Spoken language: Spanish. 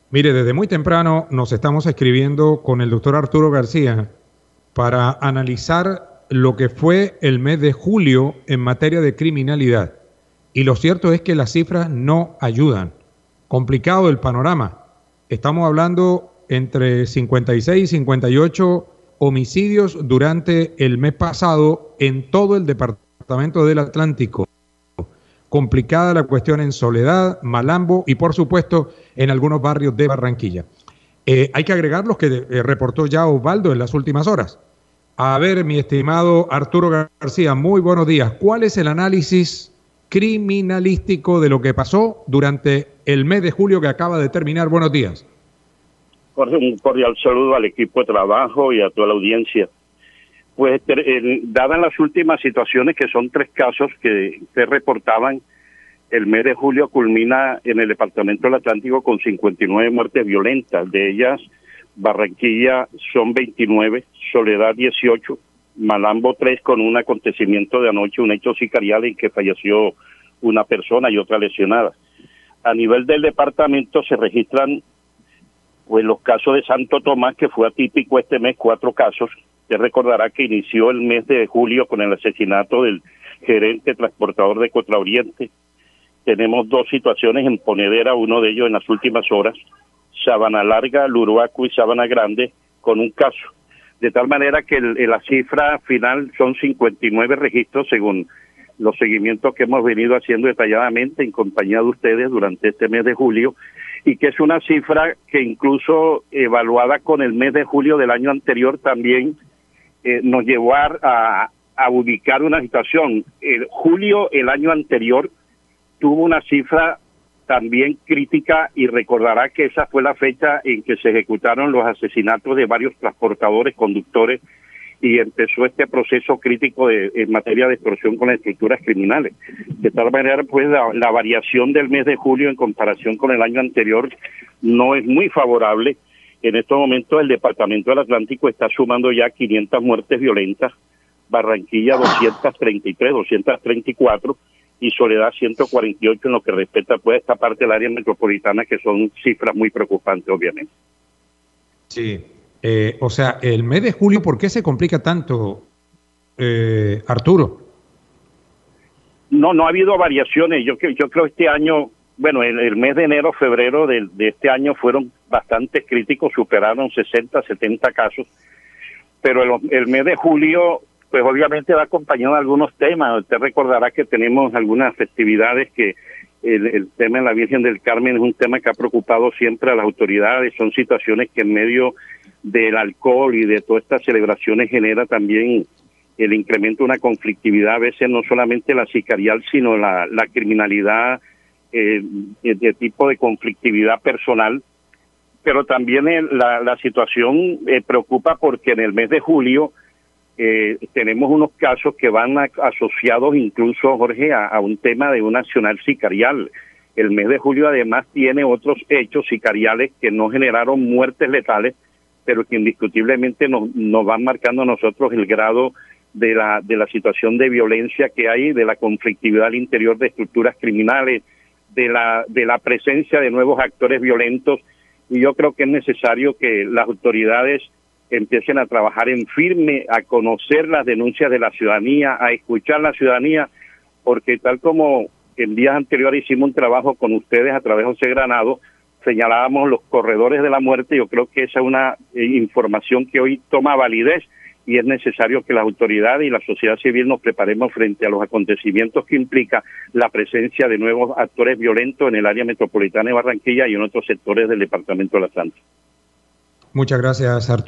Mire, desde muy temprano nos estamos escribiendo con el doctor Arturo García para analizar lo que fue el mes de julio en materia de criminalidad. Y lo cierto es que las cifras no ayudan. Complicado el panorama. Estamos hablando entre 56 y 58 homicidios durante el mes pasado en todo el departamento del Atlántico. Complicada la cuestión en Soledad, Malambo y por supuesto en algunos barrios de Barranquilla. Hay que agregar los que reportó ya Osvaldo en las últimas horas. A ver, mi estimado Arturo García, muy buenos días. ¿Cuál es el análisis criminalístico de lo que pasó durante el mes de julio que acaba de terminar? Buenos días. Jorge, un cordial saludo al equipo de trabajo y a toda la audiencia. Pues dadas las últimas situaciones, que son 3 casos que se reportaban, el mes de julio culmina en el departamento del Atlántico con 59 muertes violentas. De ellas, Barranquilla son 29, Soledad 18, Malambo 3, con un acontecimiento de anoche, un hecho sicarial en que falleció una persona y otra lesionada. A nivel del departamento se registran pues los casos de Santo Tomás, que fue atípico este mes, 4 casos. Usted recordará que inició el mes de julio con el asesinato del gerente transportador de Contraoriente. Tenemos 2 situaciones en Ponedera, uno de ellos en las últimas horas, Sabana Larga, Luruaco y Sabana Grande, con un caso. De tal manera que la cifra final son 59 registros, según los seguimientos que hemos venido haciendo detalladamente en compañía de ustedes durante este mes de julio, y que es una cifra que incluso evaluada con el mes de julio del año anterior también nos llevó a ubicar una situación. Julio el año anterior tuvo una cifra también crítica, y recordará que esa fue la fecha en que se ejecutaron los asesinatos de varios transportadores, conductores, y empezó este proceso crítico en materia de extorsión con las estructuras criminales. De tal manera, pues, la variación del mes de julio en comparación con el año anterior no es muy favorable. En estos momentos el departamento del Atlántico está sumando ya 500 muertes violentas, Barranquilla 233, 234, y Soledad 148 en lo que respecta pues a esta parte del área metropolitana, que son cifras muy preocupantes, obviamente. Sí. O sea, el mes de julio, ¿por qué se complica tanto, Arturo? No ha habido variaciones. Yo creo este año, bueno, el mes de enero, febrero de este año fueron bastante críticos, superaron 60, 70 casos, pero el mes de julio, pues obviamente va acompañado de algunos temas. Usted recordará que tenemos algunas festividades que el tema de la Virgen del Carmen es un tema que ha preocupado siempre a las autoridades. Son situaciones que en medio del alcohol y de todas estas celebraciones genera también el incremento de una conflictividad, a veces no solamente la sicarial, sino la criminalidad de tipo de conflictividad personal. Pero también la situación preocupa porque en el mes de julio tenemos unos casos que van asociados incluso, Jorge, a un tema de un accionar sicarial. El mes de julio además tiene otros hechos sicariales que no generaron muertes letales, pero que indiscutiblemente nos van marcando a nosotros el grado de la situación de violencia que hay, de la conflictividad al interior de estructuras criminales, de la presencia de nuevos actores violentos. Y yo creo que es necesario que las autoridades empiecen a trabajar en firme, a conocer las denuncias de la ciudadanía, a escuchar a la ciudadanía, porque tal como en días anteriores hicimos un trabajo con ustedes a través de José Granado, señalábamos los corredores de la muerte. Yo creo que esa es una información que hoy toma validez, y es necesario que las autoridades y la sociedad civil nos preparemos frente a los acontecimientos que implica la presencia de nuevos actores violentos en el área metropolitana de Barranquilla y en otros sectores del departamento de la Atlántico. Muchas gracias, Arturo.